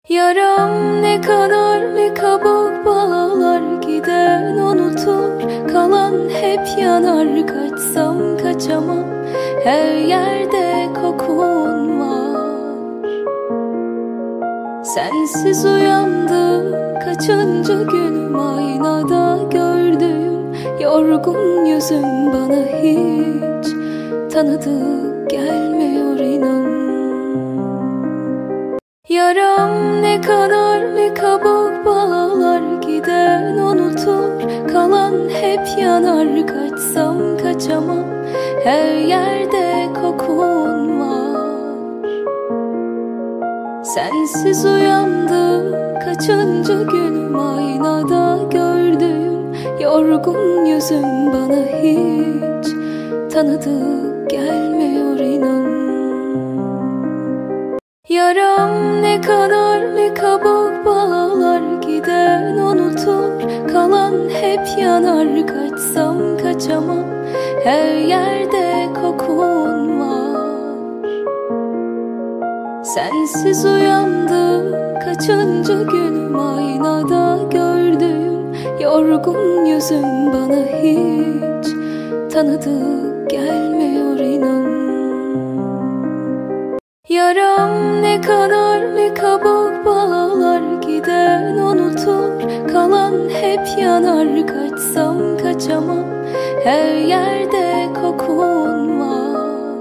Yaram ne kanar ne kabuk bağlar, giden unutur, kalan hep yanar. Kaçsam kaçamam, her yerde kokun var. Sensiz uyandım, kaçıncı günüm, aynada gördüğüm yorgun yüzüm bana hiç tanıdık gelmiyor, inan. Yaram ne kanar ne kabuk bağlar, giden unutur, kalan hep yanar. Kaçsam kaçamam, her yerde kokun var. Sensiz uyandım, kaçıncı günüm, aynada gördüğüm yorgun yüzüm bana hiç tanıdık gelmiyor, inan. Yaram ne kanar ne kabuk bağlar, giden unutur, kalan hep yanar. Kaçsam kaçamam, her yerde kokun var. Sensiz uyandım, kaçıncı günüm, aynada gördüğüm yorgun yüzüm bana hiç tanıdık gelmiyor, inan. Yaram ne kanar ne kabuk bağlar, giden unutur, kalan hep yanar. Kaçsam kaçamam, her yerde kokun var.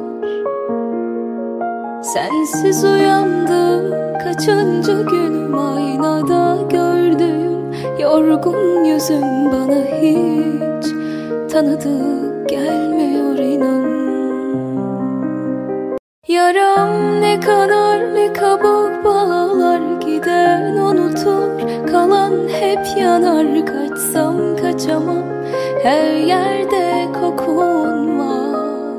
Sensiz uyandım, kaçıncı günüm, aynada gördüğüm yorgun yüzüm bana hiç tanıdık gelmiyor, inan. Yaram ne kanar ne kabuk bağlar, giden unutur, kalan hep yanar. Kaçsam kaçamam, her yerde kokun var.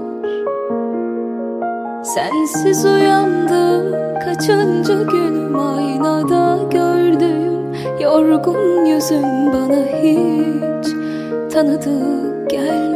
Sensiz uyandım, kaçıncı günüm, aynada gördüğüm yorgun yüzüm bana hiç tanıdık gelmiyor.